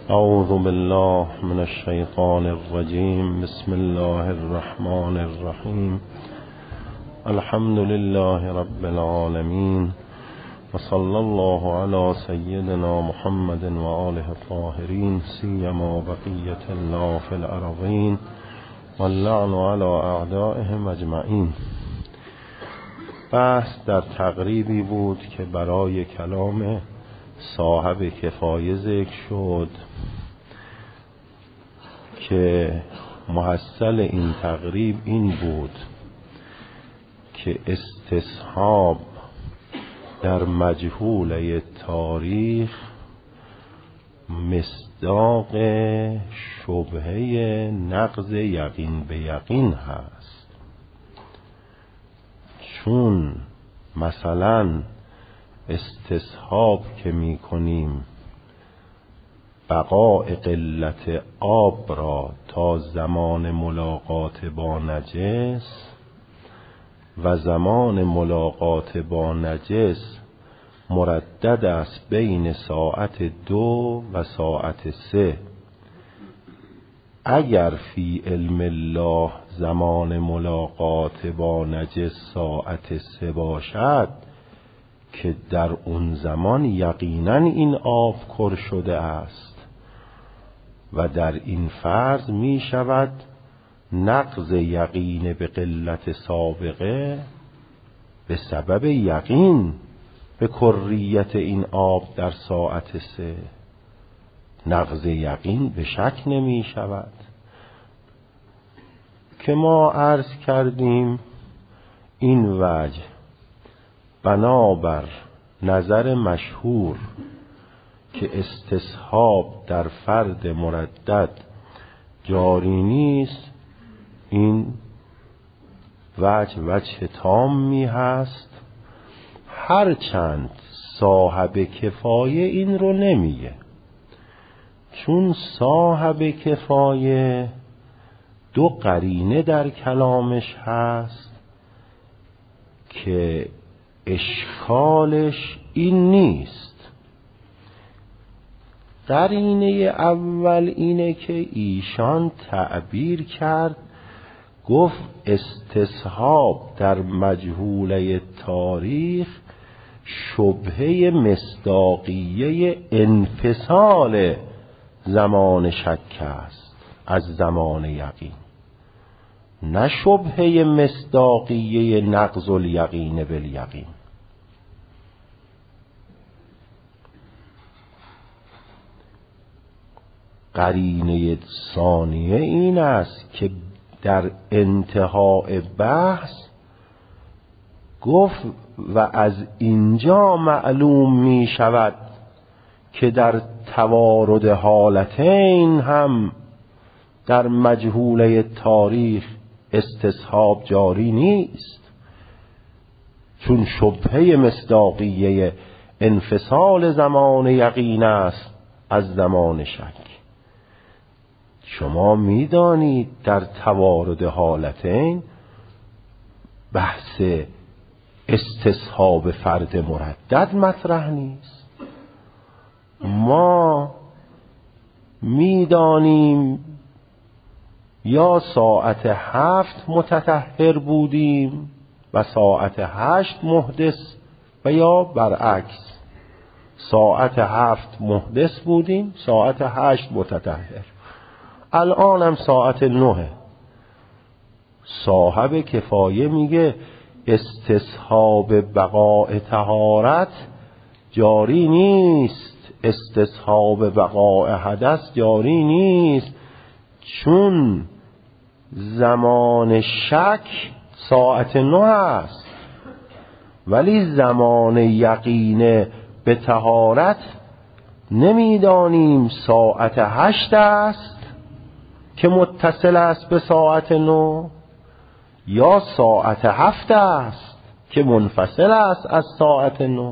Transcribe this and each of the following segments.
اعوذ بالله من الشیطان الرجیم. بسم الله الرحمن الرحیم. الحمد لله رب العالمین و صلی الله علی سیدنا محمد و آله الطاهرین سیما بقیة الله فی الارضین واللعن علی اعدائهم اجمعین. بحث در تقریبی بود که برای کلام صاحب کفایه ذکر شد که محصل این تقریب این بود که استصحاب در مجهوله تاریخ مصداق شبهه نقض یقین به یقین هست. چون مثلا استصحاب که می کنیم بقاء قلت آب را تا زمان ملاقات با نجس و زمان ملاقات با نجس مردد است بین ساعت 2 و ساعت 3. اگر فی علم الله زمان ملاقات با نجس ساعت 3 باشد که در اون زمان یقینا این آب کر شده است و در این فرض می شود نقض یقین به قلت سابقه به سبب یقین به کریت این آب در ساعت 3. نقض یقین به شک نمی شود که ما عرض کردیم این وجه بنابر نظر مشهور که استصحاب در فرد مردد جاری نیست، این وجه تامی هست، هرچند صاحب کفایه این رو نمیگه. چون صاحب کفایه 2 قرینه در کلامش هست که اشکالش این نیست. قرینه اول اینه که ایشان تعبیر کرد، گفت استصحاب در مجهوله تاریخ شبهه مصداقیه انفصال زمان شک است از زمان یقین، نه شبهه مصداقیه نقض الیقین بالیقین. قرینه ثانیه این است که در انتهای بحث گفت و از اینجا معلوم می شود که در توارد حالتین هم در مجهوله تاریخ استصحاب جاری نیست، چون شبهه مصداقیه انفصال زمان یقین است از زمان شک. شما میدانید در توارد حالتین بحث استصحاب فرد مردد مطرح نیست. ما میدانیم یا ساعت 7 متطهر بودیم و ساعت 8 محدث، و یا برعکس ساعت 7 محدث بودیم ساعت 8 متطهر. الان هم ساعت 9. صاحب کفایه میگه استصحاب بقاء طهارت جاری نیست، استصحاب بقاء حدث جاری نیست، چون زمان شک ساعت 9 است ولی زمان یقین به طهارت نمیدانیم ساعت 8 است که متصل است به ساعت 9 یا ساعت 7 است که منفصل است از ساعت 9.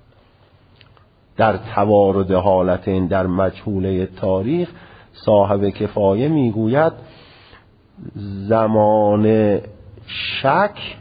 در توارد حالتین در مجهوله تاریخ صاحب کفایه میگوید زمان شک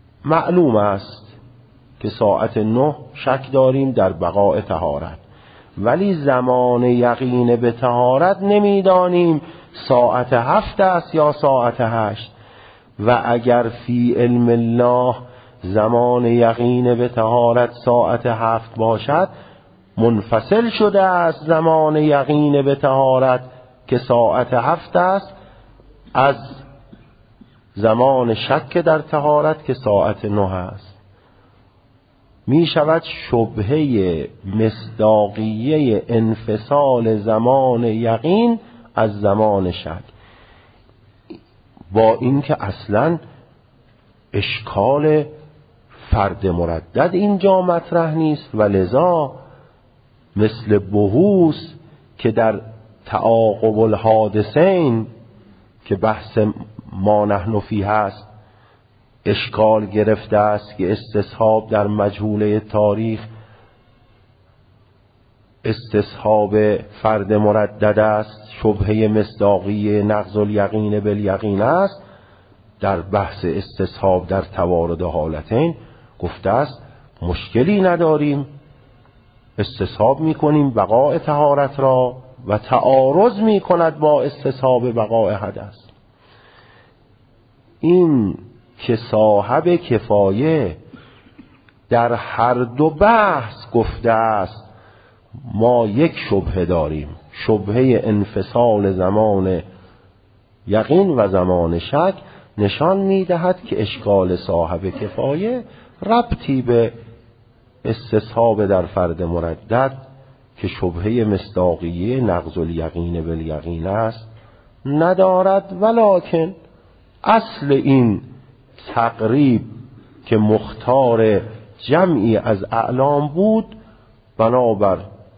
معلوم است که ساعت 9 شک داریم در بقاء طهارت، ولی زمان یقین به طهارت نمیدانیم ساعت 7 است یا ساعت 8. و اگر فی علم الله زمان یقین به طهارت ساعت 7 باشد، منفصل شده است زمان یقین به طهارت که ساعت 7 است از زمان شک در طهارت که ساعت 9 است. می شود شبهه مصداقیه انفصال زمان یقین از زمان شک، با اینکه اصلا اشکال فرد مردد اینجا مطرح نیست و لذا مثل بحوث که در تعاقب الحادثین که بحث ما نحن فیه هست اشکال گرفته است که استصحاب در مجهوله تاریخ استصحاب فرد مردد است، شبهه مصداقی نقض الیقین بالیقین است. در بحث استصحاب در توارد حالتین گفته است مشکلی نداریم، استصحاب میکنیم بقاء طهارت را و تعارض میکند با استصحاب بقاء حدث. این که صاحب کفایه در هر دو بحث گفته است ما یک شبهه داریم، شبهه انفصال زمان یقین و زمان شک، نشان میدهد که اشکال صاحب کفایه ربطی به استصحاب در فرد مردد که شبهه مصداقیه نقض الیقین بالیقین است ندارد. ولکن اصل این تقریب که مختار جمعی از اعلام بود بنابر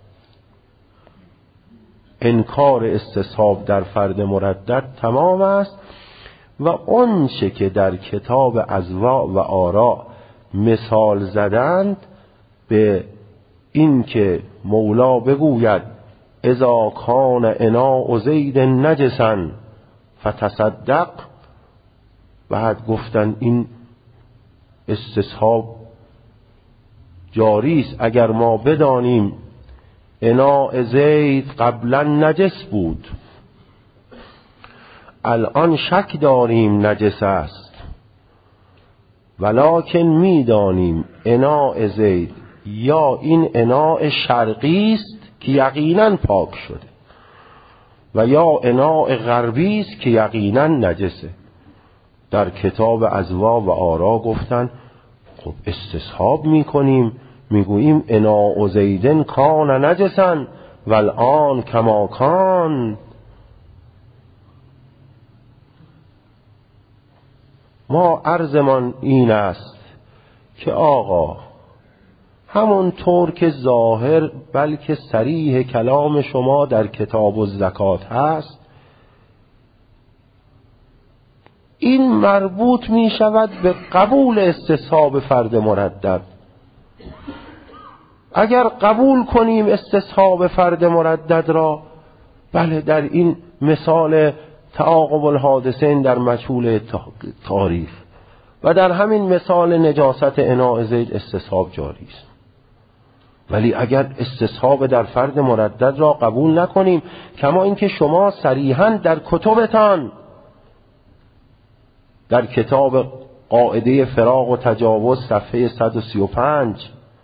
انکار استصحاب در فرد مردد تمام است و آنچه که در کتاب اضواء و آراء مثال زدند به این که مولا بگوید اذا کان اناء زید نجسا فتصدق، بعد گفتن این استصحاب جاری است اگر ما بدانیم اناء زید قبلا نجس بود، الان شک داریم نجس است، ولکن میدانیم اناء زید یا این اناء شرقی است که یقینا پاک شده و یا اناء غربی است که یقینا نجسه. در کتاب اضواء و آراء گفتن خب استصحاب میکنیم، میگوییم اناء زیدن کان نجسا والآن کما کان. ما عرضمان این است که آقا همونطور که ظاهر بلکه صریح کلام شما در کتاب الزکات هست، این مربوط می شود به قبول استصحاب فرد مردد. اگر قبول کنیم استصحاب فرد مردد را، بله در این مثال تعاقب الحادثین در مجهول تاریخ و در همین مثال نجاست اناء زید استصحاب جاری است. ولی اگر استصحاب در فرد مردد را قبول نکنیم، کما اینکه شما صریحاً در کتبتان در کتاب قاعده فراق و تجاوز صفحه 135،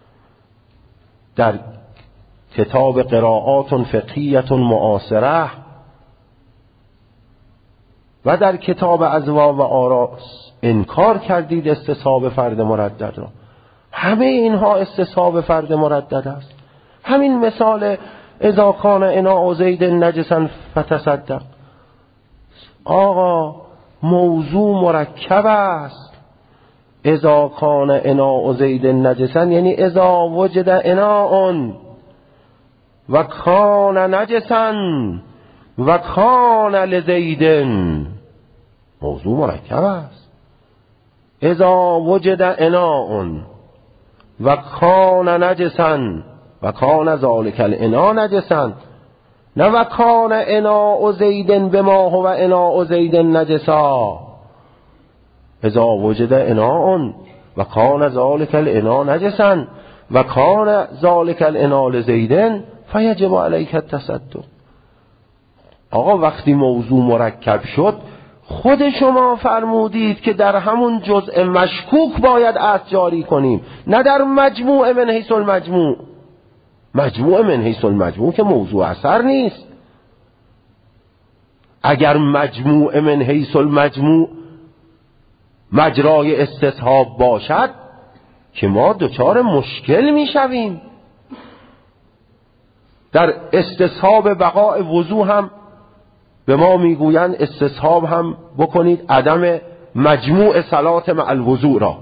در کتاب قراءات فقهیة معاصره و در کتاب اضواء و آراء انکار کردید استصحاب فرد مردد را. همه اینها استصحاب فرد مردد است. همین مثال اذا کان اناء زید نجسا فتصدق، آقا موضوع مرکب است. اذا کان اناء زید نجسا یعنی اذا وجد اناء و کان نجسا و کان لزید، موضوع مرکب است. اذا وجد اناء و کان نجسا و کان ذالک الاناء نجسا، نه و کان اناء زید بما هو اناء زید نجسا. اذا وجد اناء و کان ذالک الاناء نجسا و کان ذالک الاناء لزید فیجب علیک التصدق. آقا وقتی موضوع مرکب شد خود شما فرمودید که در همون جزء مشکوک باید اصل جاری کنیم، نه در مجموع من حیث المجموع. مجموع من حیث المجموع که موضوع اثر نیست. اگر مجموع من حیث المجموع مجرای استصحاب باشد که ما دچار مشکل می شویم. در استصحاب بقاء وضوع هم به ما میگویند استصحاب هم بکنید عدم مجموع صلات مع الوضوع را.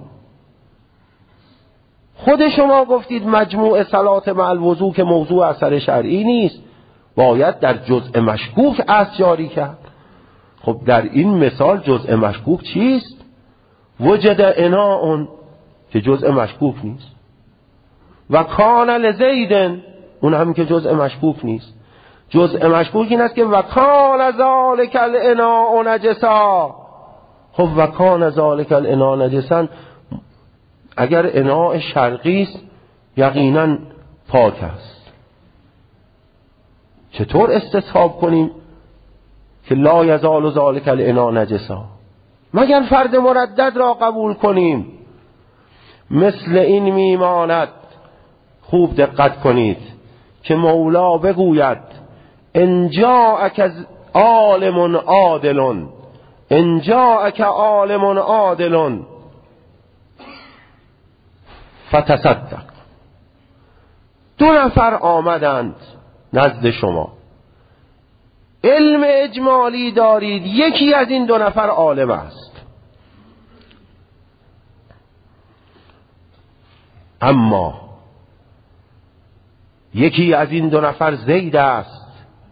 خود شما گفتید مجموع صلات مع الوضوع که موضوع اثر شرعی نیست، باید در جزء مشکوک اصل جاری کرد. خب در این مثال جزء مشکوک چیست؟ وجد اناء که جزء مشکوک نیست، و کان لزید اون هم که جزء مشکوک نیست. جزء مشکوک این است که و کان ذالک الاناء نجسا. خب و کان ذالک الاناء نجسا، اگر اناء شرقی است یقینا پاک است. چطور استصحاب کنیم که لا یزال ذالک الاناء نجسا مگر فرد مردد را قبول کنیم؟ مثل این میماند، خوب دقت کنید، که مولا بگوید ان جاءک عالم عادل، ان جاءک عالم عادل فتصدق. دو نفر آمدند نزد شما، علم اجمالی دارید، یکی از این دو نفر عالم است، اما یکی از این دو نفر زید است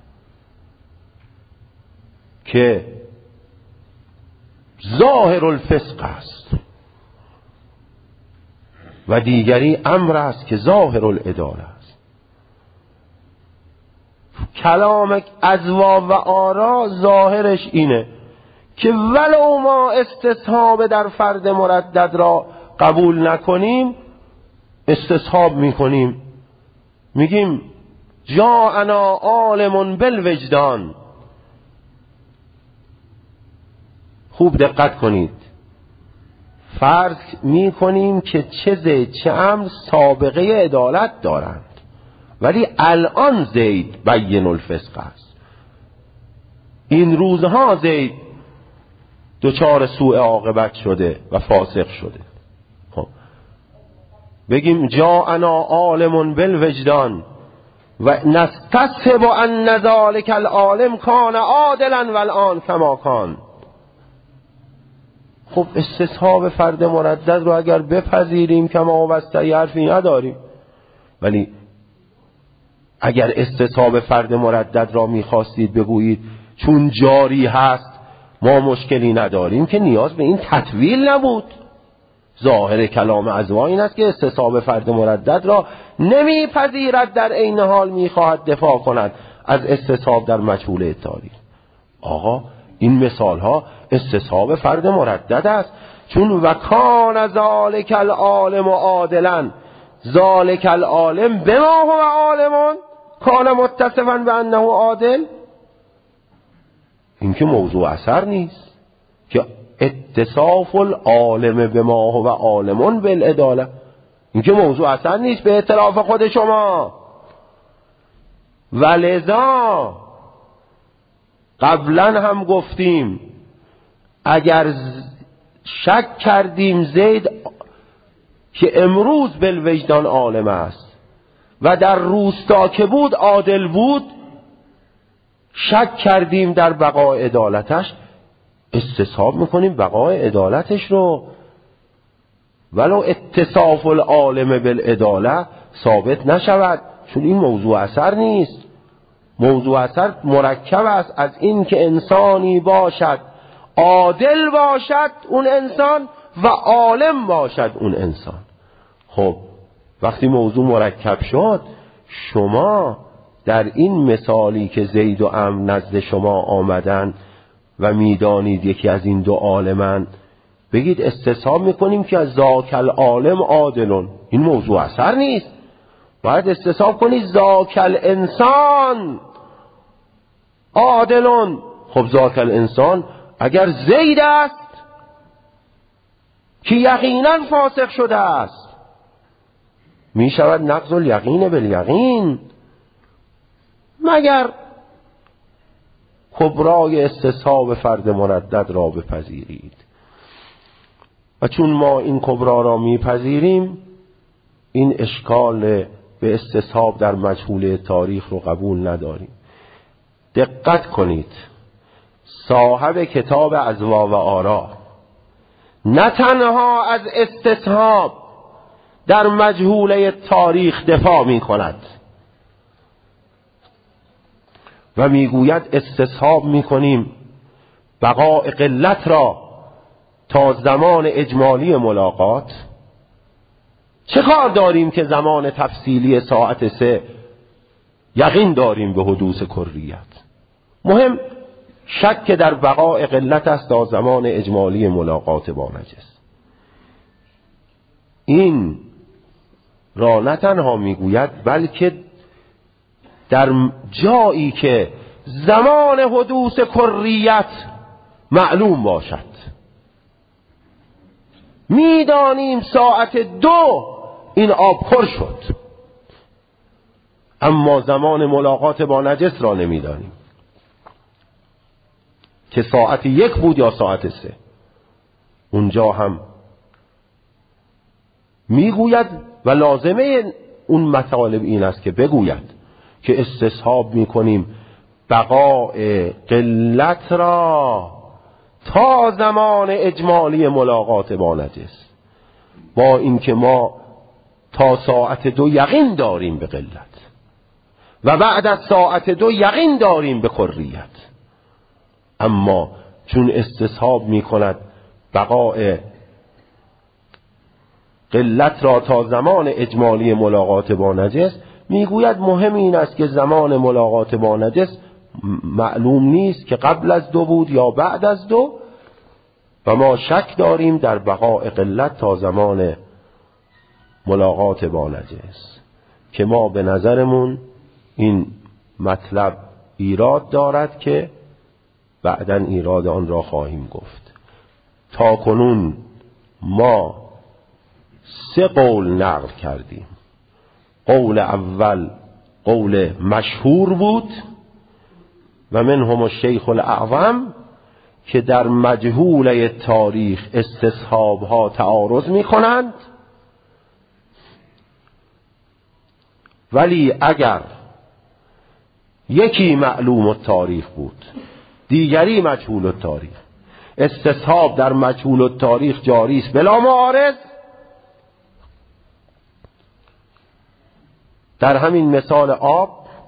که ظاهر الفسق است و دیگری امر است که ظاهر العداله است. کلام ازوا و آرا ظاهرش اینه که ولو ما استصحاب در فرد مردد را قبول نکنیم، استصحاب میکنیم، میگیم جاءنا عالم بالوجدان. خوب دقت کنید، فرض میکنیم که چه زید چه امر سابقه عدالت دارند، ولی الان زید بین الفسق است. این روزها زید دچار سوء عاقبت شده و فاسق شده. خب بگیم جاءنا عالم بالوجدان و نستصحب ان ذلک العالم کان عادلا والآن کما کان. خب استصحاب فرد مردد رو اگر بپذیریم کما واسطه حرفی نداریم، ولی اگر استصحاب فرد مردد را میخواستید بگویید چون جاری هست ما مشکلی نداریم، که نیاز به این تطویل نبود. ظاهر کلام ازوا این است که استصحاب فرد مردد را نمیپذیرد، در عین حال میخواهد دفاع کند از استصحاب در مجهول التاریخ. آقا این مثال ها استصحاب فرد مردد است، چون وکان ذالک العالم عادلا، ذالک العالم بما هو عالم کان متصفا بانه عادل. این که موضوع اثر نیست که اتصاف العالم بما هو عالم بالعداله، این که موضوع اثر نیست به اعتراف خود شما. ولذا قبلا هم گفتیم اگر شک کردیم زید که امروز بالوجدان عالم است و در روستا که بود عادل بود، شک کردیم در بقای عدالتش، استصحاب میکنیم بقای عدالتش رو، ولو اتصاف العالم بالعداله ثابت نشود، چون این موضوع اثر نیست. موضوع اثر مرکب است از این که انسانی باشد عادل باشد اون انسان و عالم باشد اون انسان. خب وقتی موضوع مرکب شد، شما در این مثالی که زید و عمرو نزد شما آمدن و میدانید یکی از این دو عالمن، بگید استصحاب میکنیم که از ذاک العالم عادلون. این موضوع اثر نیست. باید استصحاب کنی ذاک الانسان عادلون. خب ذاک الانسان اگر زید است که یقینا فاسق شده است، می شود نقض الیقین بالیقین، مگر کبرای استصحاب فرد مردد را بپذیرید. و چون ما این کبرا را میپذیریم، این اشکال به استصحاب در مجهول تاریخ رو قبول نداریم. دقت کنید، صاحب کتاب اضواء و آراء نه تنها از استصحاب در مجهول تاریخ دفاع می کند و میگوید استصحاب می کنیم بقاء قلت را تا زمان اجمالی ملاقات. چه کار داریم که زمان تفصیلی ساعت 3 یقین داریم به حدوث کریت؟ مهم شک در بقاء قلت است تا زمان اجمالی ملاقات با نجس. این را نه تنها میگوید بلکه در جایی که زمان حدوث کریت معلوم باشد، میدانیم ساعت 2 این آب پر شد، اما زمان ملاقات با نجس را نمیدانیم که ساعت 1 بود یا ساعت 3. اونجا هم میگوید و لازمه اون مطالب این است که بگوید که استصحاب میکنیم بقاء قلت را تا زمان اجمالی ملاقات با نجس، با اینکه ما تا ساعت 2 یقین داریم به قلت و بعد از ساعت 2 یقین داریم به کریت، اما چون استصحاب میکند بقاء قلت را تا زمان اجمالی ملاقات با نجس، میگوید مهم این است که زمان ملاقات با نجس معلوم نیست که قبل از 2 بود یا بعد از 2، و ما شک داریم در بقاء قلت تا زمان ملاقات با نجس، که ما به نظرمون این مطلب ایراد دارد که بعداً ایراد آن را خواهیم گفت. تا کنون ما 3 قول نقل کردیم. قول اول قول مشهور بود و منهم الشیخ الاعظم که در مجهول تاریخ استصحاب ها تعارض می کنند، ولی اگر یکی معلوم التاریخ بود دیگری مجهول التاریخ، استصحاب در مجهول التاریخ جاری است بلا معارض. در همین مثال آب،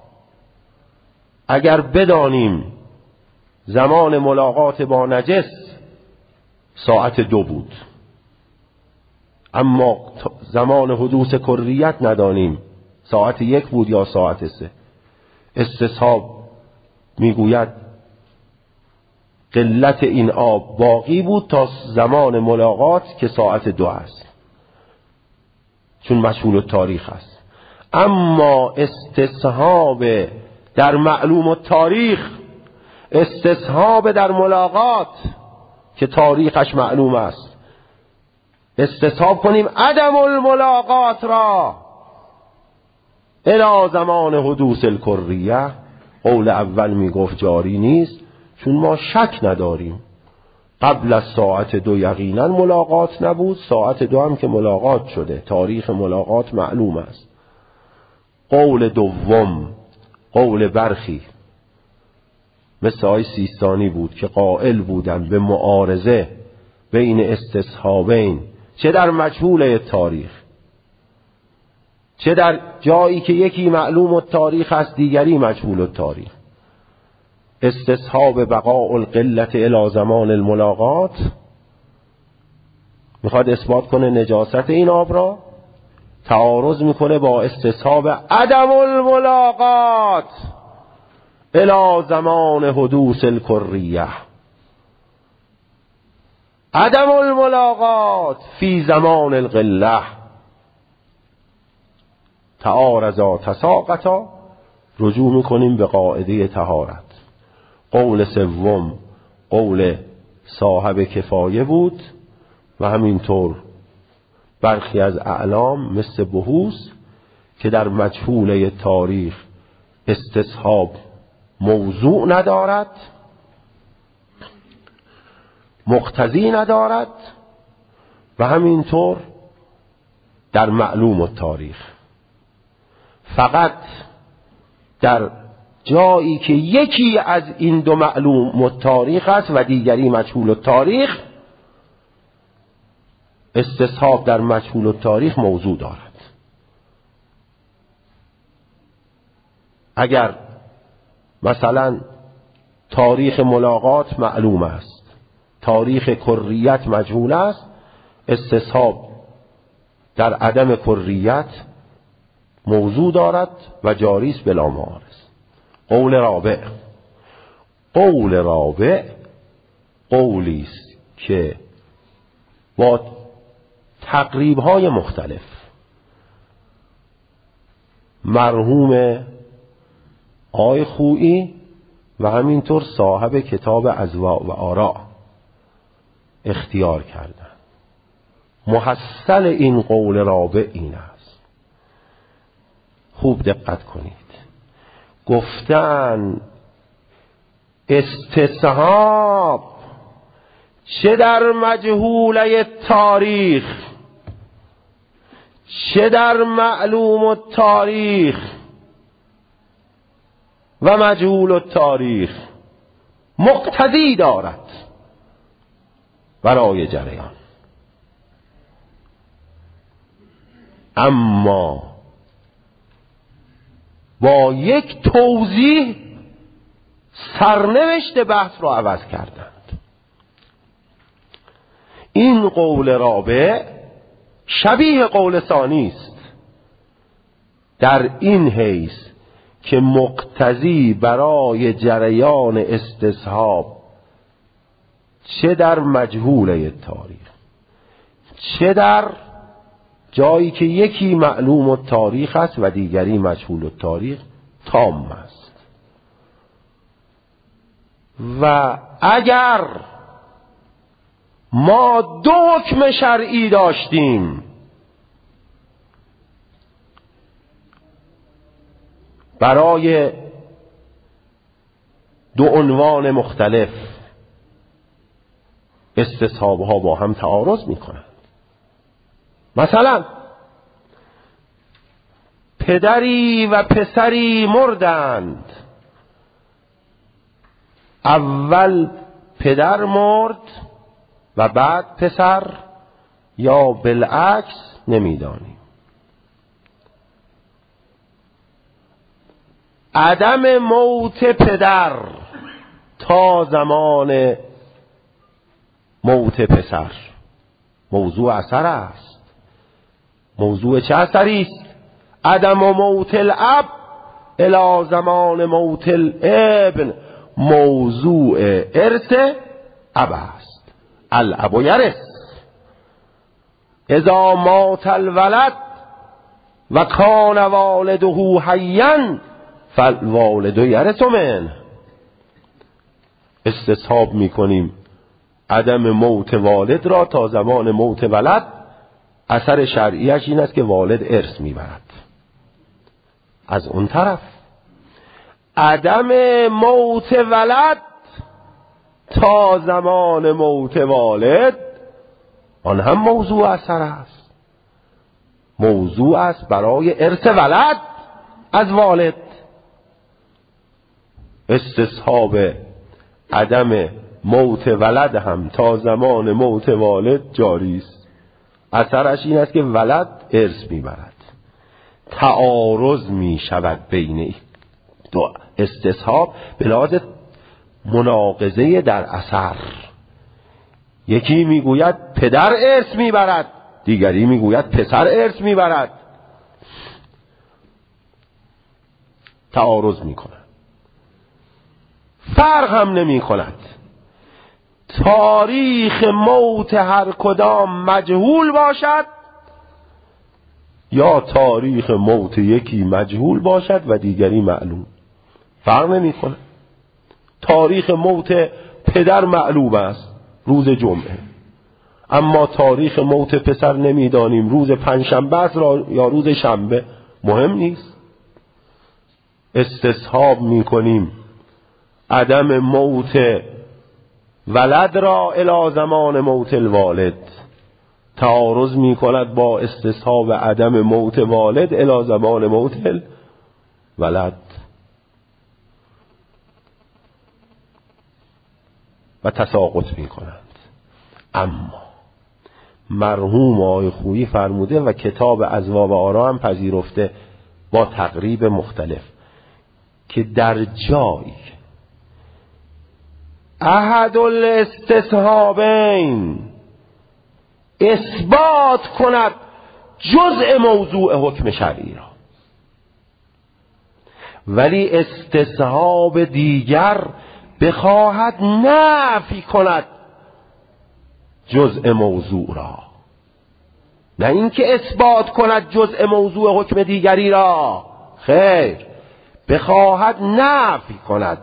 اگر بدانیم زمان ملاقات با نجس ساعت 2 بود، اما زمان حدوث کریت ندانیم ساعت 1 بود یا ساعت 3، استصحاب میگوید قلت این آب باقی بود تا زمان ملاقات که ساعت 2 است، چون مشمول التاریخ است. اما استصحاب در معلوم التاریخ، استصحاب در ملاقات که تاریخش معلوم است، استصحاب کنیم عدم الملاقات را الی زمان حدوث الکریه، قول اول میگفت جاری نیست چون ما شک نداریم قبل از ساعت 2 یقینا ملاقات نبود، ساعت 2 هم که ملاقات شده، تاریخ ملاقات معلوم است. قول دوم قول برخی مثل آقای سیستانی بود که قائل بودن به معارضه بین استصحابین، چه در مجهول تاریخ چه در جایی که یکی معلوم التاریخ است دیگری مجهول التاریخ، استصحاب بقاء القلت الی زمان الملاقات میخواد اثبات کنه نجاست این آب را، تعارض میکنه با استصحاب عدم الملاقات الی زمان حدوث الکریه. عدم الملاقات فی زمان القله، تعارضا تساقطا، رجوع میکنیم به قاعده طهارت. قول سوم قول صاحب کفایه بود و همینطور برخی از اعلام مثل بهوس که در مجهوله تاریخ استصحاب موضوع ندارد، مقتضی ندارد، و همینطور در معلوم التاریخ فقط در جایی که یکی از این دو معلوم التاریخ است و دیگری مجهول التاریخ، استصحاب در مجهول التاریخ موضوع دارد. اگر مثلا تاریخ ملاقات معلوم است، تاریخ کریت مجهول است، استصحاب در عدم کریت موضوع دارد و جاری است بلا معارض. قول رابع، قول رابع قولی است که با تقریب‌های مختلف مرحوم آقای خویی و همینطور صاحب کتاب اضواء و آراء اختیار کردند. محصل این قول رابع این است، خوب دقت کنید. گفتن استصحاب چه در مجهوله تاریخ چه در معلوم التاریخ و مجهول التاریخ مقتضی دارد برای جریان، اما با یک توضیح سرنوشت بحث را عوض کردند. این قول رابع شبیه قول ثانی است در این حیث که مقتضی برای جریان استصحاب چه در مجهوله تاریخ چه در جایی که یکی معلوم التاریخ است و دیگری مجهول التاریخ تام است. و اگر ما دو حکم شرعی داشتیم برای دو عنوان مختلف، استصحابها با هم تعارض میکنند. مثلا پدری و پسری مردند، اول پدر مرد و بعد پسر، یا بالعکس نمیدانیم. عدم موت پدر تا زمان موت پسر موضوع اثر است. موضوع چه اثری است؟ عدم موت الاب الی زمان موت الابن موضوع ارث اب است. الاب یرث اذا مات الولد و کان والده حیا فالوالد یرث منه. استصحاب میکنیم عدم موت والد را تا زمان موت ولد. اثر شرعیش این است که والد ارث میبرد. از اون طرف عدم موت ولد تا زمان موت والد آن هم موضوع اثر است. موضوع است برای ارث ولد از والد. استصحاب عدم موت ولد هم تا زمان موت والد جاری است. اثرش این است که ولد ارث میبرد. تعارض میشود بین دو استصحاب به لحاظ مناقضه در اثر. یکی میگوید پدر ارث میبرد، دیگری میگوید پسر ارث میبرد. تعارض میکنند. فرق هم نمی کند. تاریخ موت هر کدام مجهول باشد یا تاریخ موت یکی مجهول باشد و دیگری معلوم، فرق نمی‌کنه. تاریخ موت پدر معلوم است روز جمعه، اما تاریخ موت پسر نمیدانیم روز پنجشنبه است یا روز شنبه، مهم نیست. استصحاب میکنیم عدم موت ولد را الی زمان موت الوالد، تعارض میکند با استصحاب عدم موت والد الی زمان موت الولد. و تساقط میکنند. اما مرحوم آقای خویی فرموده و کتاب اذواق و آرا هم پذیرفته با تقریب مختلف که در جایی احد الاستصحابین اثبات کند جزء موضوع حکم شرعی را، ولی استصحاب دیگر بخواهد نفی کند جزء موضوع را، نه اینکه اثبات کند جزء موضوع حکم دیگری را، خیر، بخواهد نفی کند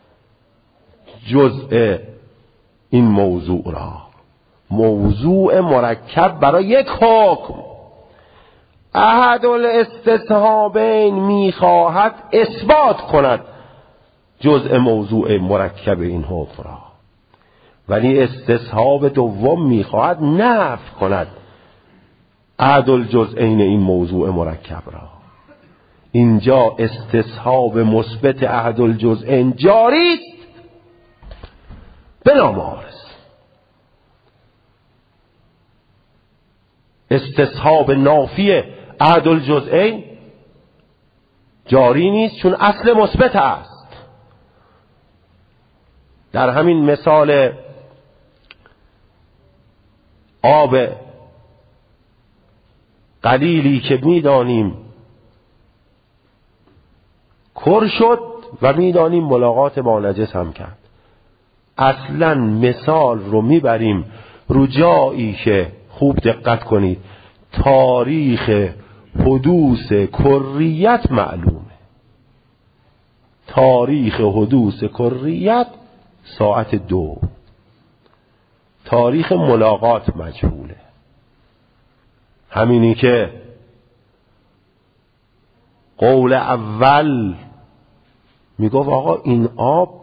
جزء این موضوع را. موضوع مرکب برای یک حکم، احد الاستصحابین میخواهد اثبات کند جزء موضوع مرکب این حکم را، ولی استصحاب دوم میخواهد نفی کند احد الجزئین این موضوع مرکب را. اینجا استصحاب مثبت احد الجزئین جاری است بلا معارض، استصحاب نافی احد الجزئین جاری نیست چون اصل مثبت است. در همین مثال آب قلیلی که میدانیم کر شد و میدانیم ملاقات با نجس هم کرد، اصلا مثال رو میبریم رو جایی که خوب دقت کنید تاریخ حدوث کریت معلومه. تاریخ حدوث کریت ساعت 2، تاریخ ملاقات مجهوله. همینی که قول اول میگفت آقا این آب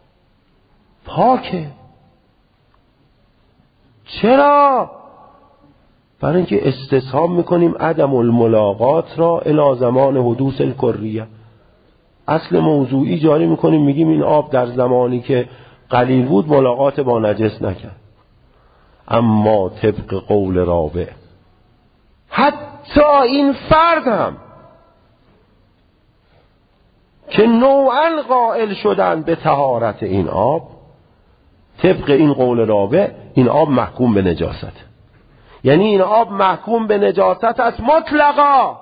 پاکه. چرا؟ برای اینکه استصحاب میکنیم عدم الملاقات را الی زمان حدوث الکریه. اصل موضوعی جاری میکنیم، میگیم این آب در زمانی که قلیل بود ملاقات با نجس نکرد. اما طبق قول رابع حتی این فرد هم که نوعا قائل شدن به طهارت این آب، طبق این قول رابع این آب محکوم به نجاست، یعنی این آب محکوم به نجاست است مطلقا،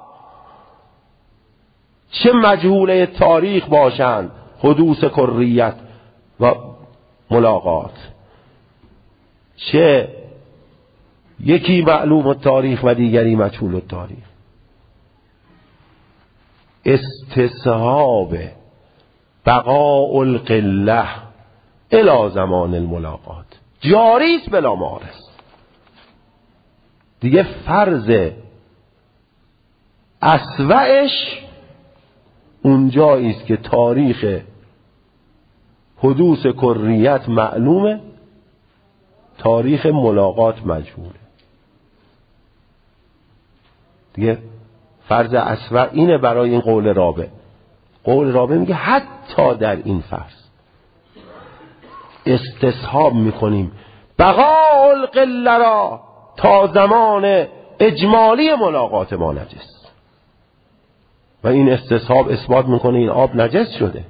چه مجهوله تاریخ باشند حدوث کریت و ملاقات، چه یکی معلوم التاریخ و دیگری مجهول التاریخ. استصحاب بقاء القله الی زمان الملاقات جاری است بلا معارض. دیگه فرض اسوأش اونجایی است که تاریخ حدوث کریت معلومه، تاریخ ملاقات مجهوله. دیگه فرض اسوأ اینه برای این قول رابع. قول رابع میگه حتی در این فرض استصحاب میکنیم بقاء القله را تا زمان اجمالی ملاقات با نجس، و این استصحاب اثبات میکنه این آب نجس شده.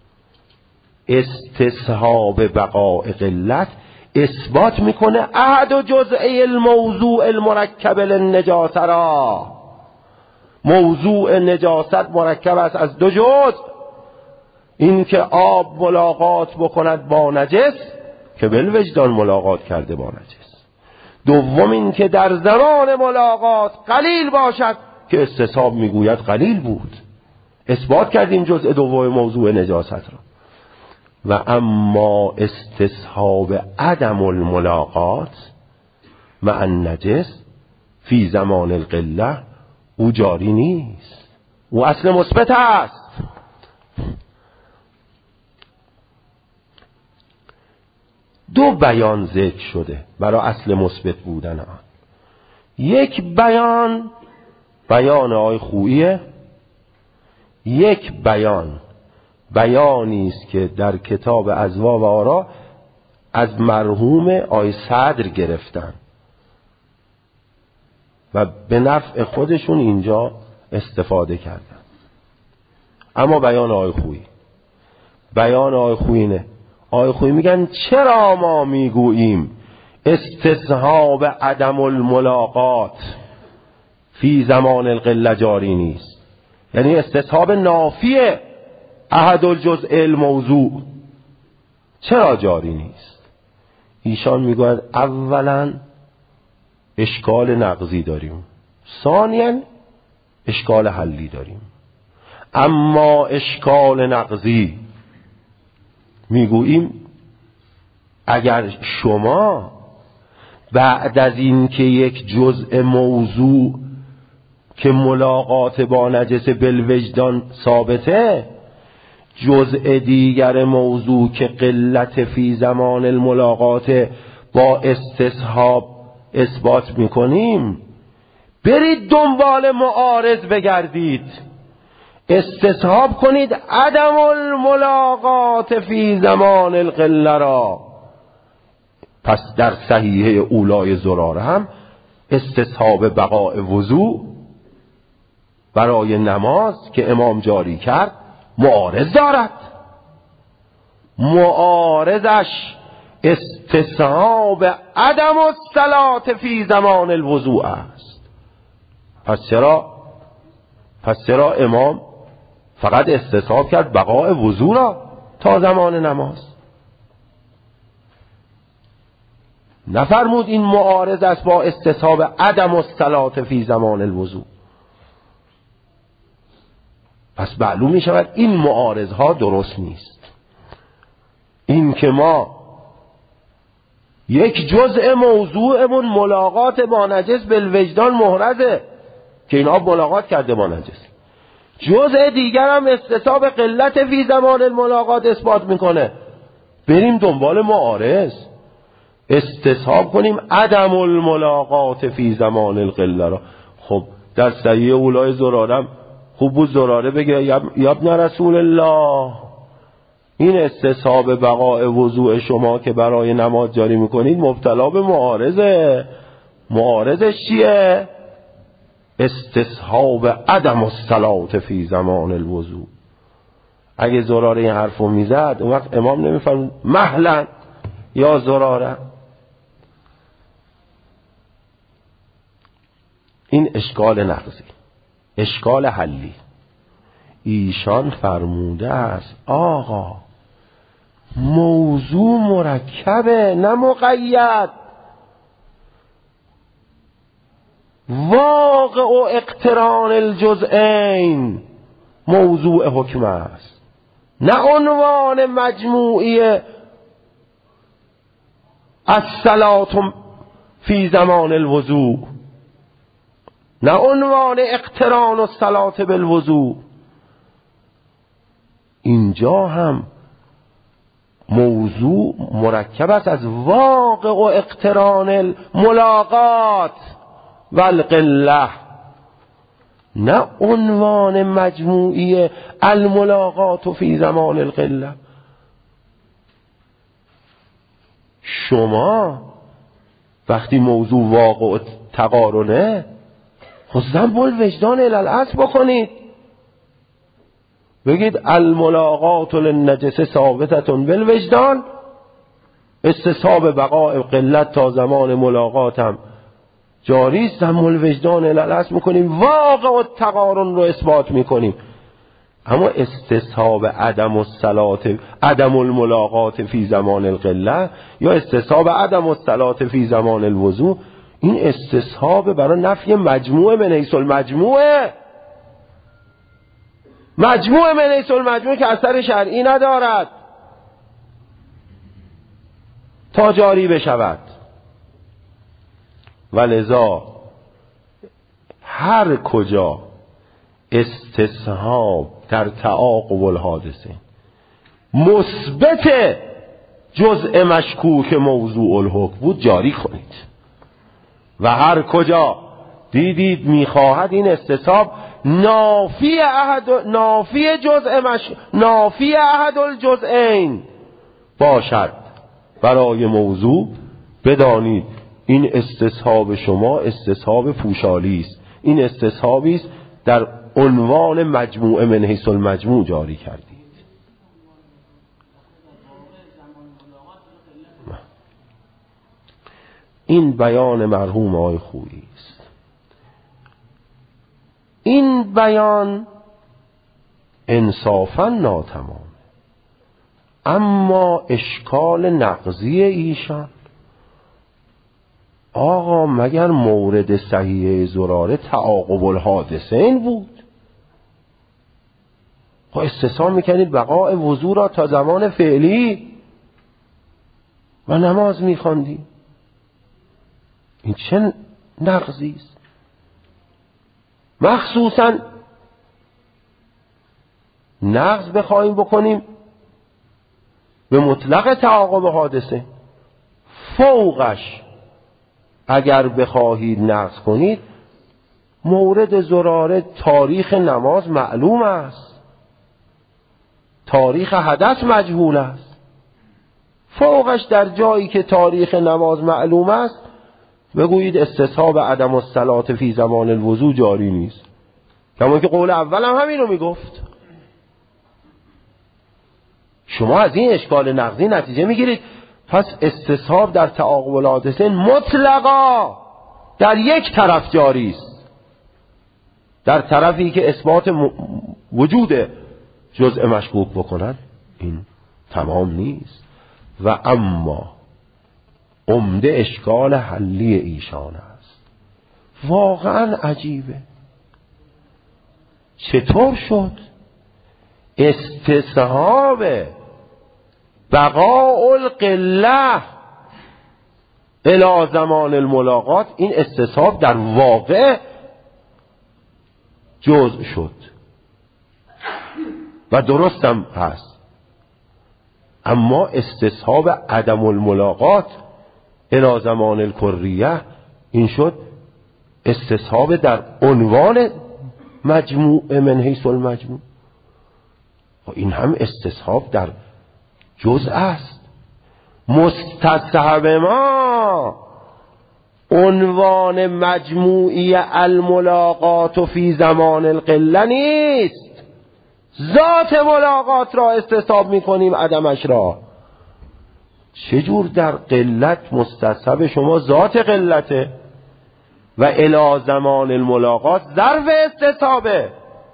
استصحاب بقاء قلت اثبات میکنه احد جزئی الموضوع المرکب للنجاسه را. موضوع نجاست مرکب است از دو جزء، این که آب ملاقات بکند با نجس که بالوجدان ملاقات کرده با نجس، دوم این که در زمان ملاقات قلیل باشد که استصحاب میگوید قلیل بود. اثبات کردیم جزء دوم موضوع نجاست را. و اما استصحاب عدم الملاقات مع النجس فی زمان القله او جاری نیست، او اصل مثبت است. دو بیان ذکر شده برای اصل مثبت بودن آن. یک بیان آقای خوییه، یک بیانی است که در کتاب اضواء و آراء از مرحوم آقای صدر گرفتن و به نفع خودشون اینجا استفاده کردن. اما بیان آقای خویی نه. آقای خویی میگن چرا ما میگوییم استصحاب عدم الملاقات فی زمان القله جاری نیست، یعنی استصحاب نافیه احد الجزء الموضوع، چرا جاری نیست؟ ایشان میگوید اولا اشکال نقضی داریم، ثانیا اشکال حلی داریم. اما اشکال نقضی میگوییم اگر شما بعد از این که یک جزء موضوع که ملاقات با نجس بالوجدان ثابته، جزء دیگر موضوع که قلت فی زمان الملاقات با استصحاب اثبات میکنیم، برید دنبال معارض بگردید، استصحاب کنید عدم الملاقات فی زمان القله را. پس در صحیحه اولای زراره هم استصحاب بقاء وضوع برای نماز که امام جاری کرد معارض دارد. معارضش استصحاب عدم الصلاة فی زمان الوضوء است. پس چرا امام فقط استصحاب کرد بقاء وضوء را تا زمان نماز؟ نفرمود این معارض است با استصحاب عدم الصلاة فی زمان الوضوء. پس معلوم می شود این معارض ها درست نیست. این که ما یک جزء موضوعمون ملاقات با نجس بالوجدان محرزه که اینها ملاقات کرده با نجس، جزء دیگر هم استصحاب قلت فی زمان الملاقات اثبات میکنه، بریم دنبال معارض استصحاب کنیم عدم الملاقات فی زمان القله را. خب در صحیح اولای زرارم خوب بود زراره بگه یا ابن رسول الله، این استصحاب بقاء وضوع شما که برای نماز جاری میکنید مبتلا به معارضه. معارضش چیه؟ استصحاب عدم الصلاة فی زمان الوضوع. اگه زراره این حرفو میزد اون وقت امام نمیفرمود مهلا یا زراره. این اشکال نقضی. اشکال حلی، ایشان فرموده است آقا موضوع مرکبه نه مقید، واقع و اقتران الجزئین موضوع حکم است، نه عنوان مجموعی الصلاة فی زمان الوضوع، نه عنوان اقتران الصلاة بالوضوع. اینجا هم موضوع مرکب است از واقع و اقتران الملاقات و القله، نه عنوان مجموعی الملاقات فی زمان القله. شما وقتی موضوع واقع و تقارنه خود ذنب الوجدان الاصل بکنید، بگید الملاقات للنجس ثابتتون بالوجدان، استصحاب بقاء قلت تا زمان ملاقاتم جاری است، ذنب الوجدان الاصل میکنیم، واقع و تقارن رو اثبات میکنیم. اما استصحاب عدم الصلاة عدم الملاقات فی زمان القله یا استصحاب عدم الصلاة فی زمان الوضوء، این استصحاب برای نفی مجموعه من حیث المجموعه، مجموعه من حیث المجموعه که اثر شرعی ندارد تا جاری بشود. ولذا هر کجا استصحاب در تعاقب الحادثه مثبت جزء مشکوک موضوع الحکم بود جاری کنید، و هر کجا دیدید میخواهد این استصحاب نافی احد الجزئین باشد برای موضوع، بدانید این استصحاب شما استصحاب پوشالی است، این استصحابی است در عنوان مجموعه من حیث المجموع جاری کردید. این بیان مرحوم آقای خویی است. این بیان انصافا ناتمام، اما اشکال نقضی ایشان آقا مگر مورد صحیح زراره تعاقب الحادثین بود؟ خب استصحاب میکنید بقاء وضو را تا زمان فعلی و نماز میخواندید، این چه نقضی است؟ مخصوصا نقض بخواهیم بکنیم به مطلق تعاقب حادثه، فوقش اگر بخواهید نقض کنید مورد زراره تاریخ نماز معلوم است، تاریخ حدث مجهول است، فوقش در جایی که تاریخ نماز معلوم است بگویید استصحاب عدم الصلاة فی زمان الوضوء جاری نیست، کما که قول اول هم همین رو میگفت. شما از این اشکال نقضی نتیجه میگیرید پس استصحاب در تعاقب الحادثه مطلقا در یک طرف جاری است، در طرفی که اثبات وجود جزء مشکوک بکند این تمام نیست. و اما عمده اشکال حلی ایشان است، واقعا عجیبه چطور شد استصحاب بقاء القله الی زمان الملاقات این استصحاب در واقع جزء شد و درستم هست، اما استصحاب عدم الملاقات الی زمان الکریه این شد استصحاب در عنوان مجموع من حیث المجموع. این هم استصحاب در جزء است. مستصحب ما عنوان مجموعی الملاقات فی زمان القله نیست، ذات ملاقات را استصحاب میکنیم عدمش را. چجور در قلت مستصحب شما ذات قلته و الی زمان الملاقات ظرف استصحابه،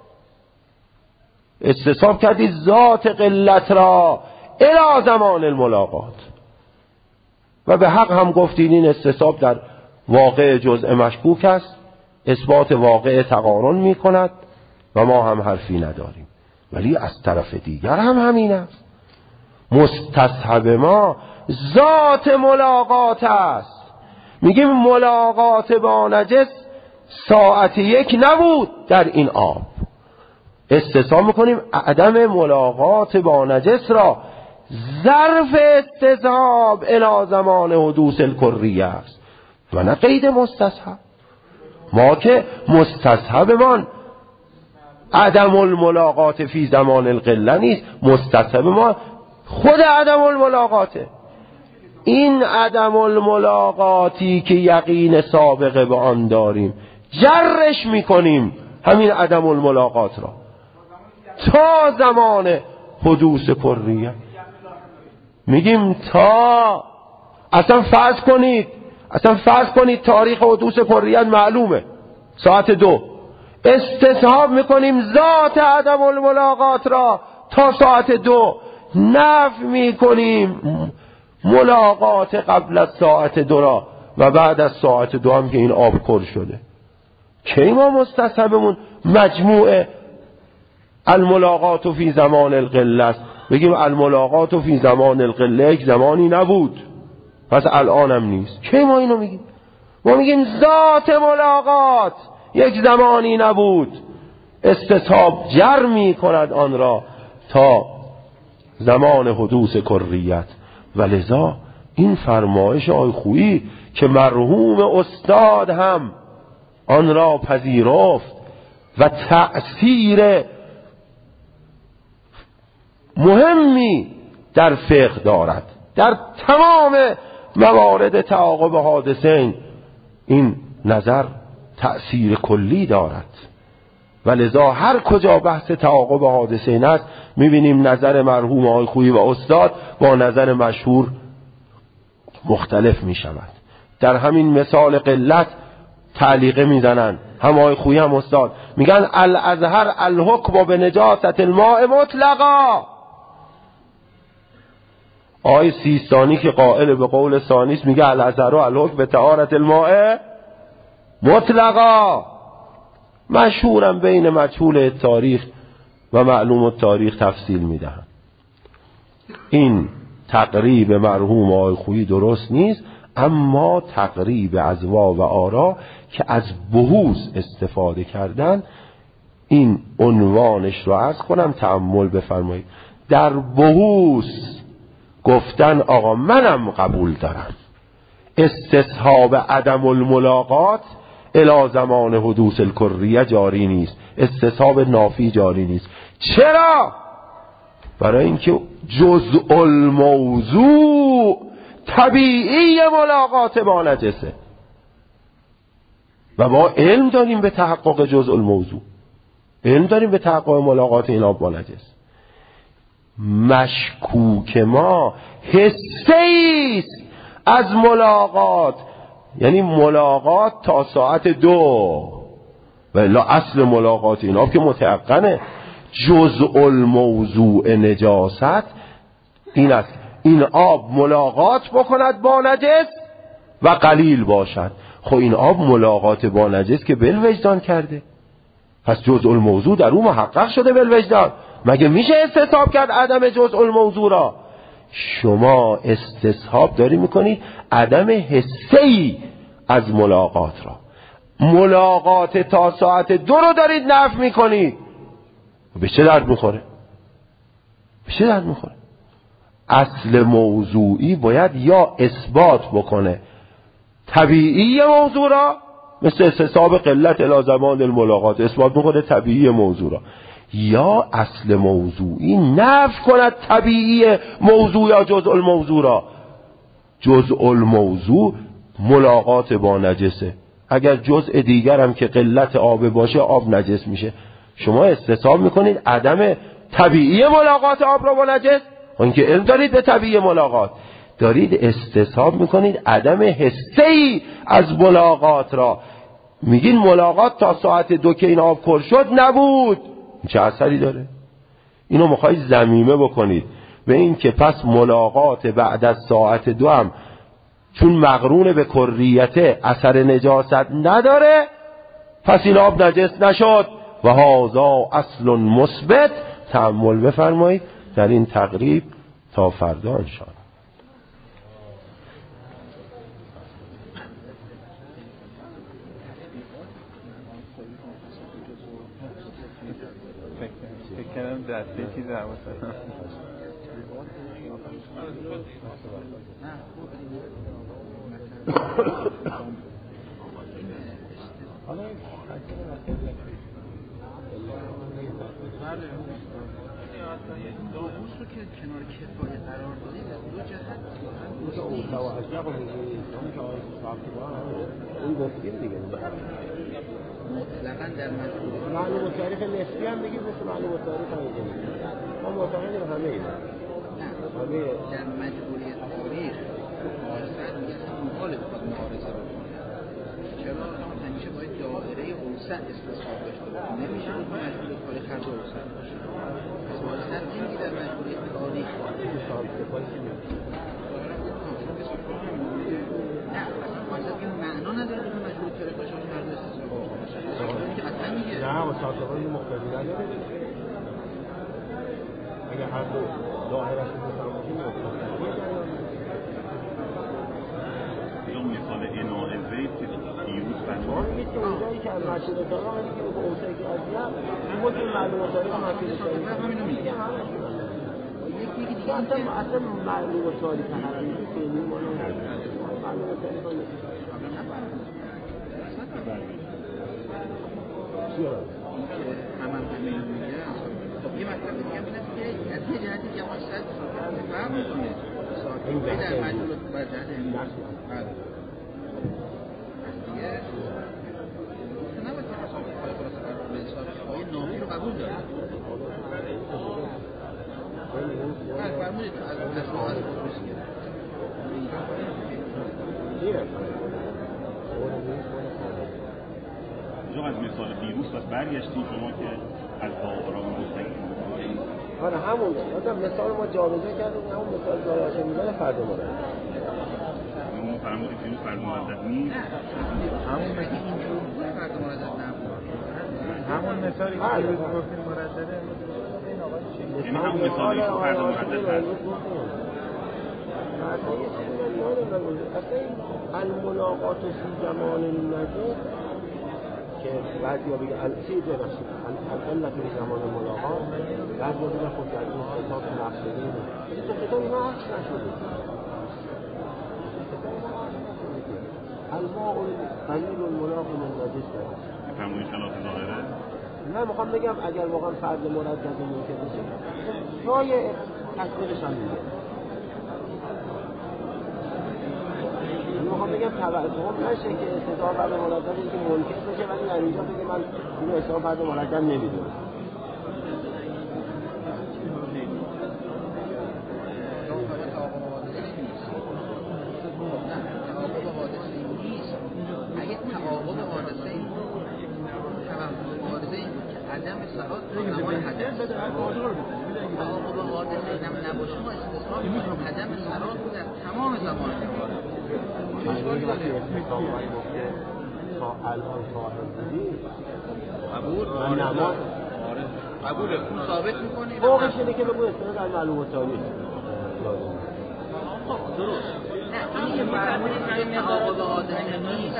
استصحاب کردید ذات قلت را الی زمان الملاقات و به حق هم گفتید این استصحاب در واقع جزء مشکوک است، اثبات واقع تقارن می کند و ما هم حرفی نداریم. ولی از طرف دیگر هم همین است، مستصحب ما ذات ملاقات است. میگیم ملاقات با نجس ساعت یک نبود در این آب، استصحاب میکنیم عدم ملاقات با نجس را ظرف استصحاب الی زمان حدوث الکریه است و نه قید مستصحب. ما که مستصحب من عدم الملاقات فی زمان القله نیست، مستصحب ما خود عدم الملاقاته. این عدم الملاقاتی که یقین سابقه به آن داریم جرش میکنیم همین عدم الملاقات را تا زمان حدوث کریه. میگیم تا اصلا فرض کنید تاریخ حدوث کریه معلومه ساعت 2، استصحاب میکنیم ذات عدم الملاقات را تا ساعت 2، نفی میکنیم ملاقات قبل از ساعت 2 را و بعد از ساعت 2 هم که این آب پر شده. کی ما مستصحبمون مجموعه الملاقات فی زمان القله است، بگیم الملاقات فی زمان القله یک زمانی نبود پس الان هم نیست. کی ما اینو میگیم؟ ما میگیم ذات ملاقات یک زمانی نبود، استصحاب جر می کند آن را تا زمان حدوث کریت. و لذا این فرمایش آقای خویی که مرحوم استاد هم آن را پذیرفت و تأثیر مهمی در فقه دارد، در تمام موارد تعاقب حادثین این نظر تأثیر کلی دارد. و لذا هر کجا بحث تعاقب حادثین است میبینیم نظر مرحوم آقای خویی و استاد با نظر مشهور مختلف میشود. در همین مثال قلت تعلیقه میزنن هم آقای خویی هم استاد، میگن الازهر الحکم به نجاست الماء مطلقا. آقای سیستانی که قائل به قول ثانیست میگه الازهر الحکم به طهارت الماء مطلقا. مشهورم بین مجهول تاریخ و معلوم التاریخ تفصیل میدهم. این تقریب مرحوم آقای خویی درست نیست، اما تقریب ازوا و آرا که از بحوث استفاده کردن این عنوانش رو عرض کنم تأمل بفرمایید. در بحوث گفتن آقا منم قبول دارم استصحاب عدم الملاقات الی زمان حدوث الکریه جاری نیست، استصحاب نافی جاری نیست. چرا؟ برای اینکه جزء الموضوع طبیعی ملاقات با نجسه و ما علم داریم به تحقق جزء الموضوع، علم داریم به تحقق ملاقات این آب با نجس. مشکوک ما حسیست از ملاقات، یعنی ملاقات تا ساعت 2 و الا اصل ملاقات این آب که متيقنه. جزء الموضوع نجاست این است این آب ملاقات بکند با نجس و قلیل باشد. خب این آب ملاقات با نجس که بالوجدان کرده، پس جزء الموضوع در اون محقق شده بالوجدان. مگه میشه استصحاب کرد عدم جزء الموضوع را؟ شما استصحاب داری میکنید عدم حسی از ملاقات را. ملاقات تا ساعت 2 رو دارید نفی میکنید. به چه درد میخوره؟ به چه درد میخوره؟ اصل موضوعی باید یا اثبات بکنه طبیعی موضوع را، مثل استصحاب قلت الی زمان الملاقات اثبات میکنه طبیعی موضوع را، یا اصل موضوعی نفی کند طبیعی موضوع یا جزء الموضوع را. جزء الموضوع ملاقات با نجسه، اگر جزء دیگر هم که قلت آب باشه آب نجس میشه. شما استصحاب میکنید عدم طبیعی ملاقات آب را با نجس، اون که علم دارید به طبیعی ملاقات، دارید استصحاب میکنید عدم حسی از ملاقات را. میگین ملاقات تا ساعت 2 که این آب پر شد نبود، چه اثری داره؟ اینو میخواید ضمیمه بکنید به این که پس ملاقات بعد از ساعت 2 هم چون مقرون به کریت اثر نجاست نداره پس این آب نجس نشد. و هذا اصل مثبت. تأمل بفرمایید در این تقریب تا فردا ان شاء الله. فکرم دسته چیز حواسم داوود رو که کنار کفایه قرار دادید از دو جهت مثل اون توجه رو می‌گیرید اون که آیه صحابی با این گفتیم دیگه مطلقاً در مجموعه معلوم تاریخ نسبی هم بگید مثل معلوم تاریخ هم بگید ما معتقدیم همه اینا همه در مجموعه تاریخ معاصر میگن محال بخواد معارضه بکنه. چرا؟ همیشه باید دایره اوسط استصحاب داشته باشه، نمیشه که مجموعه تاریخ هر دو اوسط باشه. معاصر نمیگه در مجموعه تاریخ صاحب سپاهی نه اصلا معاصر مناسبات مختلفی نداره. اگر هر دو ظاهرش مثلا باشه یا مثال اناء زیت که دیروز شما میگید که اونجایی که از مسجد طارق همی که به اوسه که از یه خود معلومات طارق مسجد طارق همینو میگه یکی دیگه اصلا معلومات طارق حقیقی فعلی ما نداره معلومات طارق ها نیست چیه؟ همین میگه خب یه مطلب دیگه این است که از یه جهتی که ما شاید فرق میکنه ساکن در مجموع بر جهت امروز دیگه نباید که حساب خواهی خلاص قرار حساب خواهی نامی رو قبول داره فرمودید از خصوصی جو از مثال دیروز پس برگشتیم شما که از باوران مستقیم آره همون مثال ما جابجا کردیم همون مثال جایشه میزنه فرد مورد اون فرمودید دیروز فرد مورد نیست همون بگی اینجور فرد مورد نبود همون مثالی که دیروز گفتیم مردده یعنی همون مثالی که فرد مورد هست اصلا الملاقات فی زمان المجد که بعضی ها بگه چیز نفسی العلت فی زمان ملاقات بعضی ها بگه خود در این خطاب مقصدی این تو خطاب اینا عکس نشده الماء قلیل الملاق من نجس داره فرمودید خلاف ظاهره نه میخوام بگم اگر واقعا فرد مردد ممکن باشه جای تصویرش هم میگه میخوام بگم توهم نشه که استدعا فرد مردد که ممکن باشه ولی در اینجا بگه من اینو استدعا فرد مردد نمیدونم اگه تعاقب حادثه این عدم صحات زمان حدث تعاقب حادثه اینم نباشه ما استثناء می‌کنیم عدم صحات در تمام زمان تا الان صاحب بودی قبول نماز قبول اون ثابت می‌کنه فوقش اینه که بگو استناد از معلومات تاریخ درست نه اینی که فرمودید که تعاقب حادثه نیست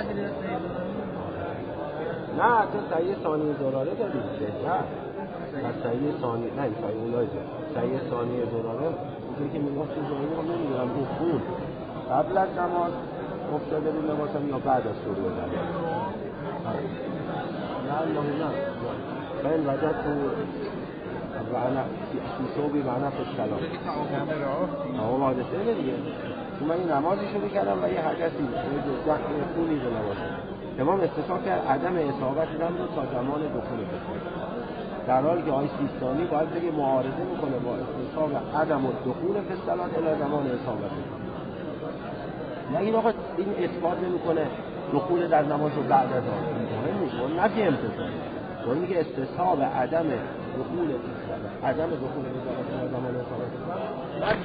نه اصلا صحیح ثانیه زراره داریم بهتر از صحیح ثانیه نه صحیح اولای صحیح ثانیه زراره اونجایی که میگفت تو زراره رو نمیدونم رو خون قبل از نماز افتاده رو نماز هم یا بعد از شروع نماز نه فین وجد تو معنا فی صوبی معنا فی السلام تعاقب حادثه اینه دیگه تو من این نمازی شروع کردم و یه حدثی خونی رو نماز امام استثناء کرد عدم اصابت دم رو تا زمان دخول بکنه در حالی که آقای سیستانی باید بگه معارضه میکنه با استثناء عدم دخول فی الصلاة الی زمان اصابت نگید آقا این اثبات نمیکنه دخول در نماز رو بعد از آن مهم نیست اون نفی امتصال اون میگه استثناء عدم دخول فی الصلاة عدم دخول فی الصلاة الی زمان اصابت نفی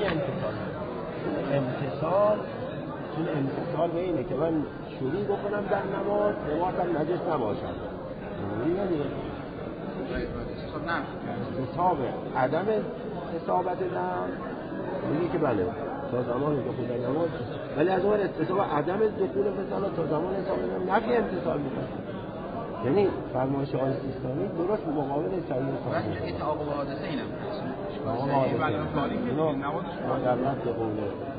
امتصال این امتصال به اینه که من شروع بکنم در نمازم نجس نباشد حساب عدم اصابت دم میگه که بله تا زمان دخول در نماز ولی از اون حساب عدم دخول فسالا تا زمان اصابت دم نفی امتصال میکنه یعنی فرمایش آقای سیستانی درست مقابل صحیح ثانی این تعاقب حادثه اینم تعاقب حادثه اینو در رد به قول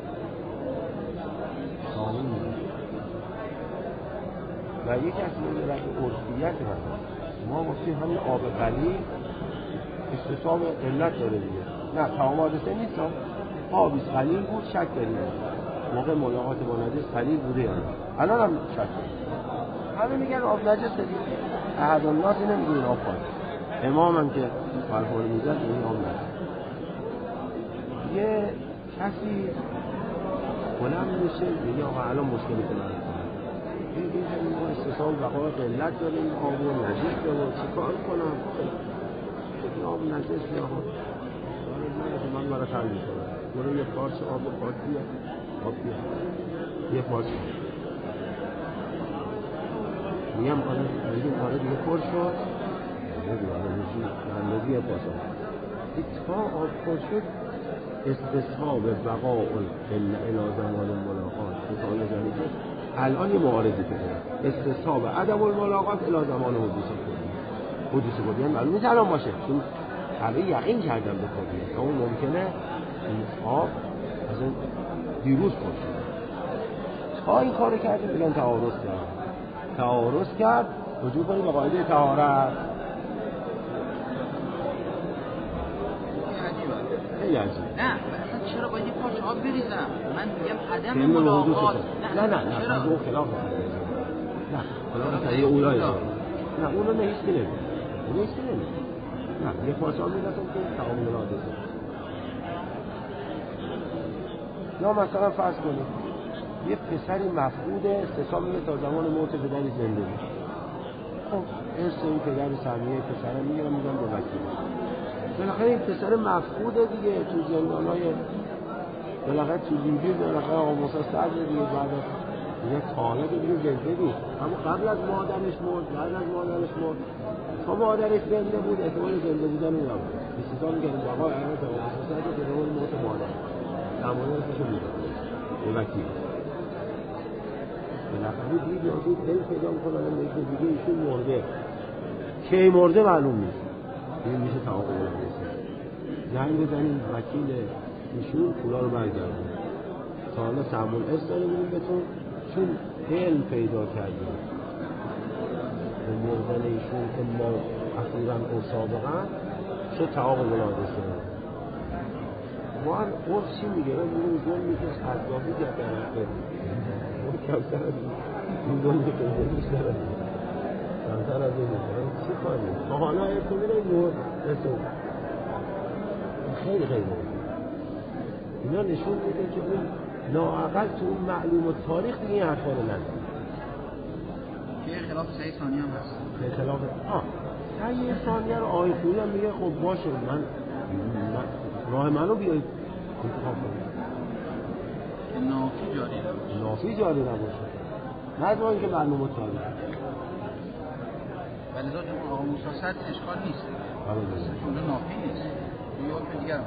ثانی میگه و یکی از مورد عرفیت ما گفتیم همین آب قلیل استصحاب علت داره دیگه نه تعاقب حادثه نیست آبی قلیل بود شک داریم موقع ملاقات با نجس قلیل بوده یا نه الان هم شک داریم همه میگن آب نجس دیگه احد الناس نمیگه این آب خواهد امام هم که فرفور میزد این آب نجس یه کسی بلند میشه میگه آقا الان مشکلی که من این استثال بقای قلت داره این آب و نجس داره چی کار کنم این آب نجس یا من برای خرد میکنم برای یه پارچ آب بیا یه پارچ میگم آره دیگه پر شد اندازی پاسا تا آب خود شد استصحاب بقاء الى زمان الملاقات مثال زنی که الان یه معارضی کنه استصحاب عدم الملاقات الى زمان حدوث کلی یعنی معلوم نیست الان باشه چون الان یقین کردم به کلی اما ممکنه این آب از این دیروز خود شد تا این کار کردیم الان تعارض کرد رجوع کنیم به قاعده طهارت خیلی عجیب نه اصلا چرا باید یه پاش آب بریزم من میگم عدم ملاقات نه از اون خلاف نه خلاف صحیح اولای نه اونو نه هیچ نمیده نه یه پاش آب میرسم که تعامل حادثه یا مثلا فرض کنید یه پسری مفقود استصحاب تا زمان موت پدری زنده بود خب ارث این پدر سمیه پسرم میگیرم میگم به وکیل بالاخره این پسر مفقوده دیگه تو زندانای بالاخره تو لیبی بالاخره آقا موسی صدر دیگه بعد دیگه طالب دیگه زنده بود اما قبل از مادرش مرد بعد از مادرش مرد تا مادرش زنده بود احتمال زنده بودن رو نبود استثنا می‌کردیم آقا احتمال آقا موسی صدر به احتمال موت مادر زمانه رو می‌داد به وکیل بالاخره دیگه دل پیدا می‌کنه دیگه ایشون مرده کی مرده معلوم نیست این میشه تعاقب رسید زنگ بزنیم وکیل ایشون پولا رو برگردیم تا حالا سمبول اس داره بودیم بهتون چون علم پیدا کردیم به مردن ایشون که ما اخیراً او سابقا شد تعاقب حادثه ما هم عرف چی میگه؟ اون میگه جون میگه خضافی که طرف بدیم اون کمتر از این دون میگه کمتر از این چی کنیم؟ ما حالا ارتو میره نور ارتو خیلی اینا نشون میده که اون لااقل تو اون معلوم و تاریخ دیگه این حرفا رو نداره که خلاف صحیح ثانیه هم هست به خلاف صحیح ثانیه رو آقای خویی هم میگه خب باشه من راه منو بیایید انتخاب کنید نافی جاری نباشه نه از اینکه معلوم و تاریخ ولی ذات آقا موسی صدر اشکال نیست اون نافی نیست روی حکم دیگر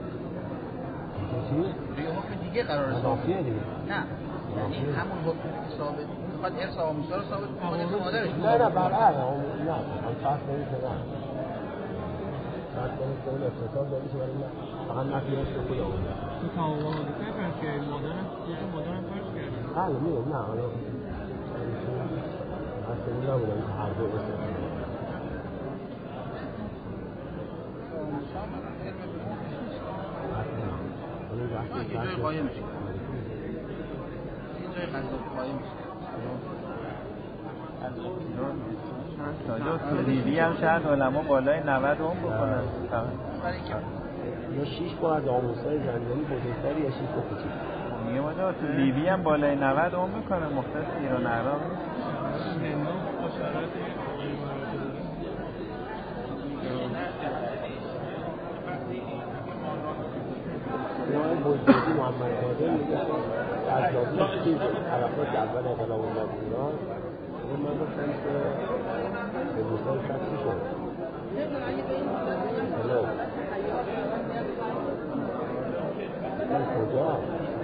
روی حکم دیگه قرار نافیه دیگه نه یعنی همون حکم ثابت میخواد ارث آقا موسی رو ثابت کنه خود مادرش نه برعکس نه من فرض کنید که نه فرض کنید که اون اتصال داری که برای فقط نفی هست به خود آقا تو تعاقب حادثه فرض کردید مادرم فرض کردید بله میگم نه حالا اصلا نبودم که هر دو استفاده یه جای قایم میشه یه جای قایم میشه تو لیبی هم شاید علما بالای 90 عمر بکنن یا 6 بار از آموزهای زندانی بزرگتری یا 6 بار کوچیک میگه ما تو لیبی هم بالای 90 عمر میکنه مختص ایران عراق نوع بزرگی محمد قادر میگه از لابی چیز حرفات اول انقلاب الله ایران من گفتم که به دوستان شخصی شد هلو من کجا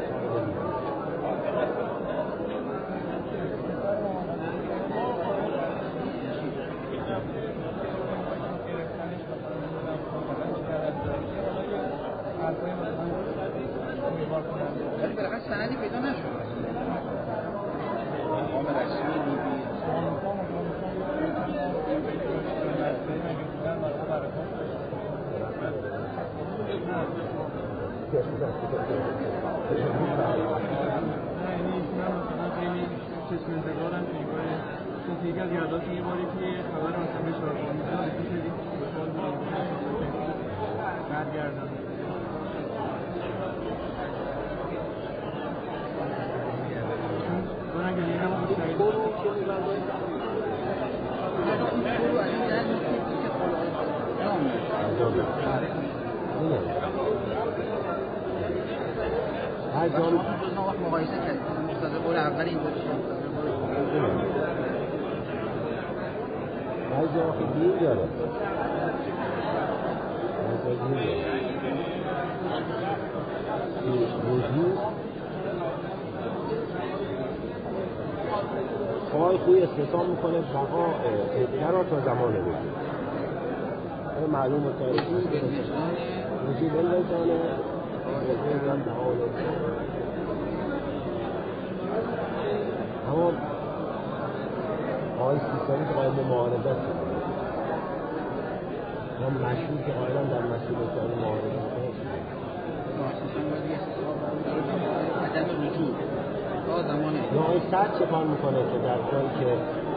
ولی بالاخره سندی پیدا نشد مقام رسمی لیبی چشم انتقالم که این یکی از یادات یه باری که خبر مثلا به شارخان میدن شدید برگردم اون اگه یه همون هر جا وقت مقایسه کردیم مقتضی قول اول این بود بعضی جا خیلی دیر داره وجود پای خوی استثام میکنه بقا ادرا تا زمان وجود معلوم و تاریخی وجود بلدانه وجود تعالی اما آقای سیستانی که قائل به معارضت شده هم مشهور که قائلان در مسئول کاری معارضت شده عدم رجوع تا زمان یا آقای سرد چه کار میکنه که در جایی که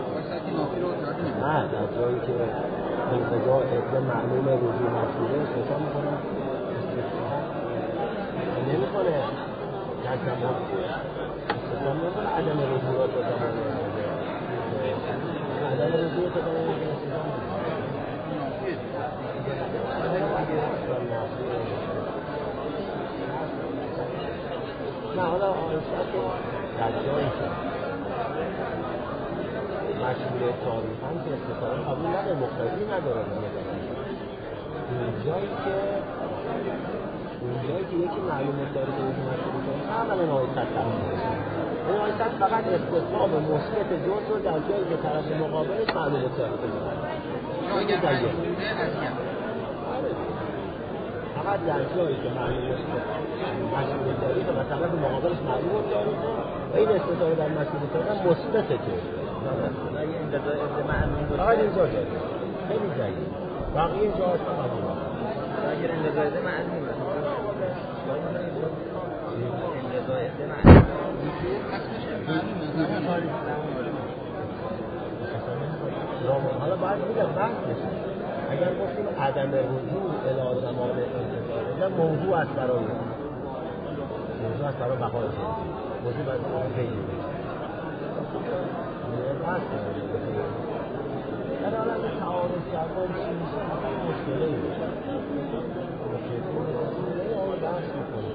نه در جایی که انقضاء عده معلوم رجوع مسئوله استثنا میکنه نمیکنه در زمان استثنا نمیکنه عدم رجوع را تا زمان عدم رجوع تا زمان نه حالا آنسا که در جایی که مشهور تاریخاً که استثنا قبول نداره مقتضی نداره اونجایی که یکی معلومات داره که یکی مشهور کنه عملا آیسد تمام این آیسد فقط استثنا به مثبت جز رو در جایی که طرف مقابلش معلومات داره فقط در جایی که معلومات مشهور تاریخ و طرف مقابلش معلومات داره و این استثنا رو در مشهور تاریخ مثبت جز فقط اینجا داره خیلی ضعیف بقیه جاهاش فقط اگر انقضایده معلوم است انقضایده معلوم حالا باید بگم بحث بشه اگر گفتیم عدم رجوع الی زمان انتظار موضوع است برای بقای موضوع برای خیلی بحث در حالا به تعارض کردن چی میشه مشکله ای بحث میکنه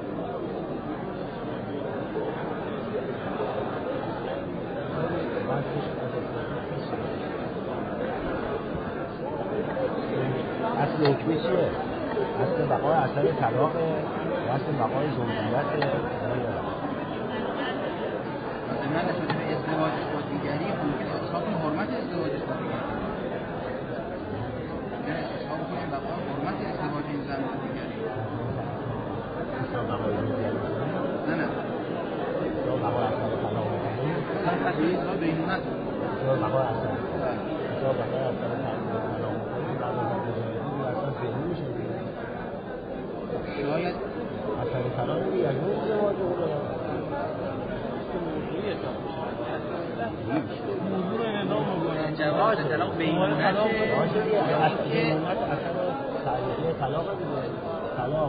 اصل حکمی چیه؟ اصل بقای اثر طلاقه و اصل بقای زوجیته من نسبت به ازدواج با دیگری ممکن اصحاب حرمت ازدواج با دیگری یعنی اصحاب کنیم بقای حرمت ازدواج این زن با دیگری اصحاب بقای زوجیته نه اصحاب بقای اثر طلاق اصحاب خطوی اصحاب بینونت اصحاب بقای اثر اصحاب بقای اثر طلاق شاید اثر طلاق دیگه از اون ازدواج رو جواز طلاق بینونت اثر تعلیقی طلاق دیگه طلاق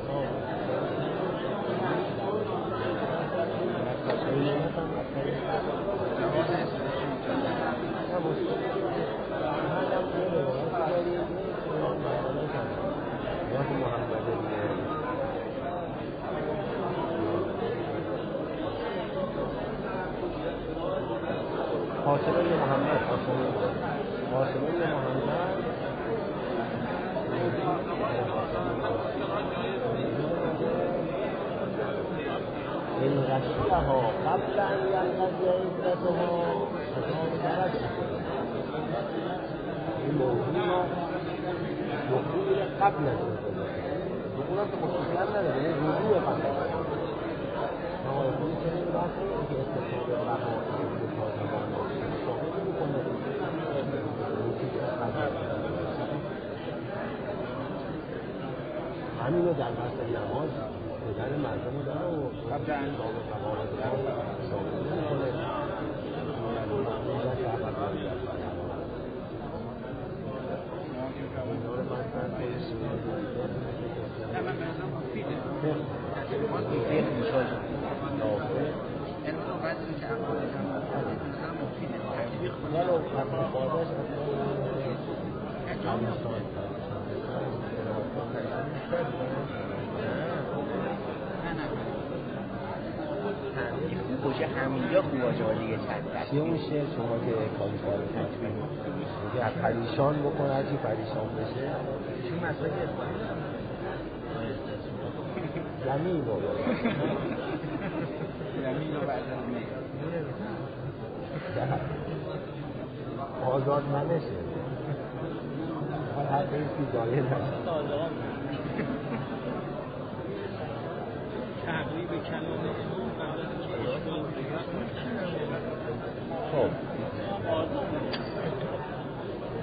قاسم بن محمد این غشیها قبل ان ینقضی عدتها این موضوع دخول قبل از دخول هم که مستقیم نداره یعنی رجوع قبل از نمایدونی چنین بحثی که استثناء به بقا همینو در بحث نماز بدن مردم رو داره و قبل انجام قواعد ثابت می‌کنه که خوب باشه همینجا خوب باشه دیگه چند چیه اون شعر شما که کالیفر رو تکمیل میگه پریشان بکن هرچی پریشان بشه چون مسئله زمین رو زمین رو بعد آزاد منشه هر این فیضایه نشه تقریب کلام امام قبل از اینکه اشکال خب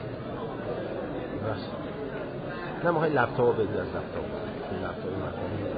نه ما های لپتاپ رو بدید از لپتاپ این لپتاپ مطمئن